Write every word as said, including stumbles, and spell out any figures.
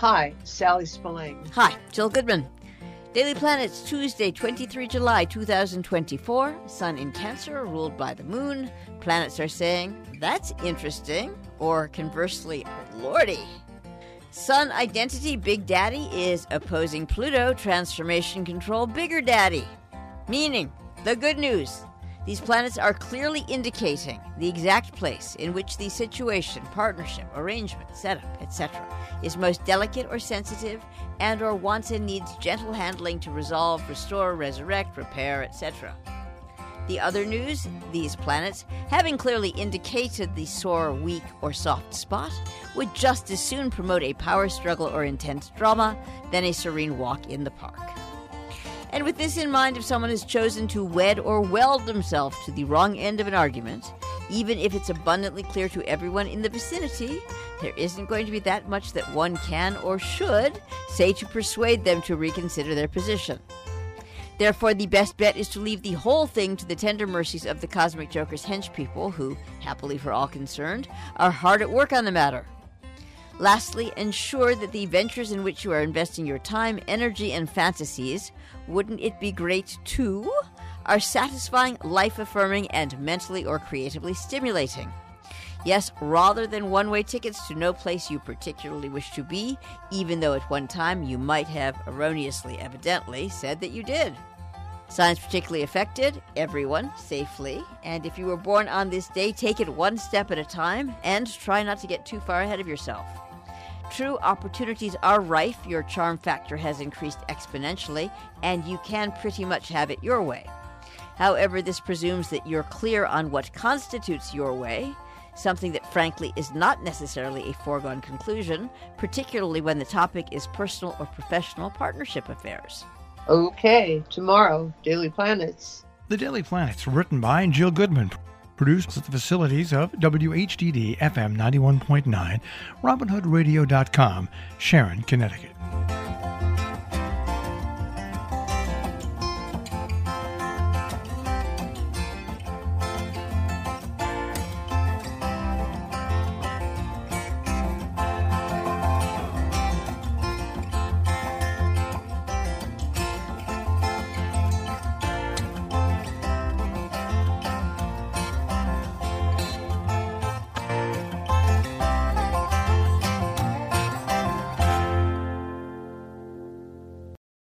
Hi, Sally Spillane. Hi, Jill Goodman. Daily Planets, Tuesday, the twenty-third of July, two thousand twenty-four. Sun in Cancer, ruled by the moon. Planets are saying, that's interesting, or conversely, lordy. Sun identity, Big Daddy, is opposing Pluto, transformation control, Bigger Daddy. Meaning, the good news. These planets are clearly indicating the exact place in which the situation, partnership, arrangement, setup, et cetera is most delicate or sensitive and or wants and needs gentle handling to resolve, restore, resurrect, repair, et cetera. The other news, these planets, having clearly indicated the sore, weak, or soft spot, would just as soon promote a power struggle or intense drama than a serene walk in the park. And with this in mind, if someone has chosen to wed or weld themselves to the wrong end of an argument, even if it's abundantly clear to everyone in the vicinity, there isn't going to be that much that one can or should say to persuade them to reconsider their position. Therefore, the best bet is to leave the whole thing to the tender mercies of the Cosmic Joker's henchpeople who, happily for all concerned, are hard at work on the matter. Lastly, ensure that the ventures in which you are investing your time, energy, and fantasies, wouldn't it be great too, are satisfying, life-affirming, and mentally or creatively stimulating. Yes, rather than one-way tickets to no place you particularly wish to be, even though at one time you might have erroneously, evidently, said that you did. Signs particularly affected, everyone, safely, and if you were born on this day, take it one step at a time, and try not to get too far ahead of yourself. True, opportunities are rife, your charm factor has increased exponentially, and you can pretty much have it your way. However, this presumes that you're clear on what constitutes your way, something that frankly is not necessarily a foregone conclusion, particularly when the topic is personal or professional partnership affairs. Okay, tomorrow, Daily Planets. The Daily Planets, written by Jill Goodman. Produced at the facilities of W H D D F M ninety-one point nine, Robin Hood Radio dot com, Sharon, Connecticut.